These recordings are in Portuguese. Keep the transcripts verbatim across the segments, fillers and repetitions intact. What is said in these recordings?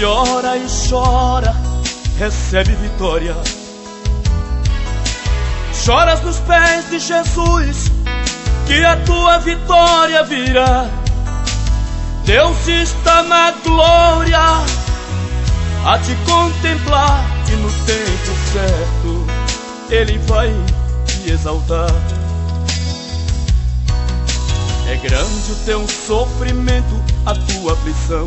que ora e chora recebe vitória. Choras nos pés de Jesus, que a tua vitória virá. Deus está na glória a te contemplar, e no tempo certo Ele vai te exaltar. É grande o teu sofrimento, a tua aflição,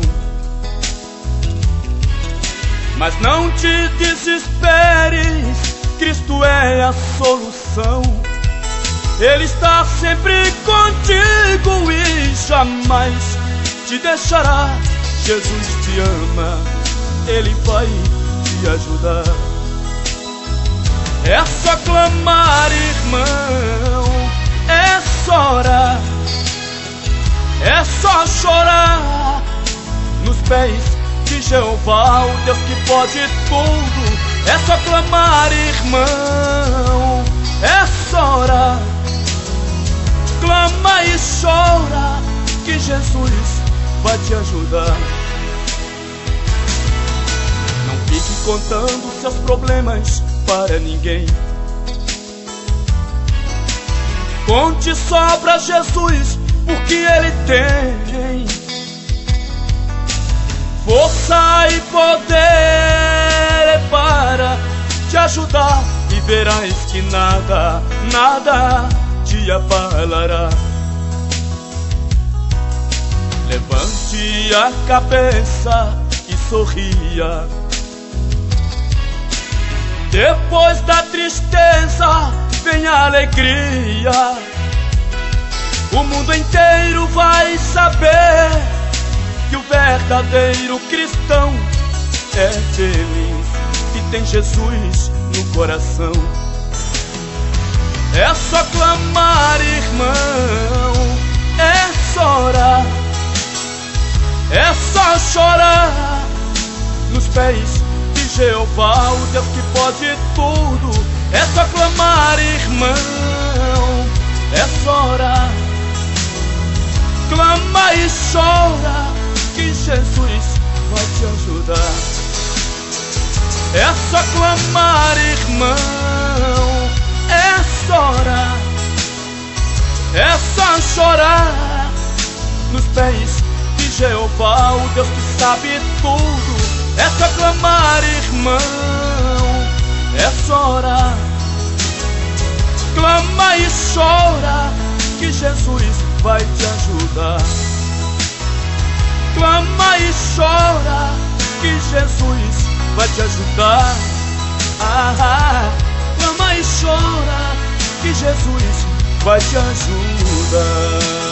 mas não te desesperes, Cristo é a solução. Ele está sempre contigo e jamais te deixará. Jesus te ama, Ele vai te ajudar. É só clamar, irmão, é só orar, é só chorar nos pés de Jeová, o Deus que pode tudo. É só clamar, irmão, é só orar, clama e chora, que Jesus vai te ajudar. Não fique contando seus problemas para ninguém. Conte só pra Jesus, porque Ele tem força e poder para te ajudar, e verás que nada, nada te abalará. Levante a cabeça e sorria. Depois da tristeza vem a alegria. O mundo inteiro vai saber que o verdadeiro cristão é feliz e tem Jesus no coração. É só clamar, irmão, é só orar, é só chorar nos pés de Jeová, o Deus que pode tudo. É só clamar, irmão, é só orar, clama e chora, que Jesus vai te ajudar. É só clamar, irmão, é só orar, é só chorar nos pés de Jeová, o Deus que sabe tudo. É só clamar, irmão, é só orar, clama e chora, que Jesus vai te ajudar. Clama e chora, que Jesus vai te ajudar. Ah, clama e chora, que Jesus vai te ajudar.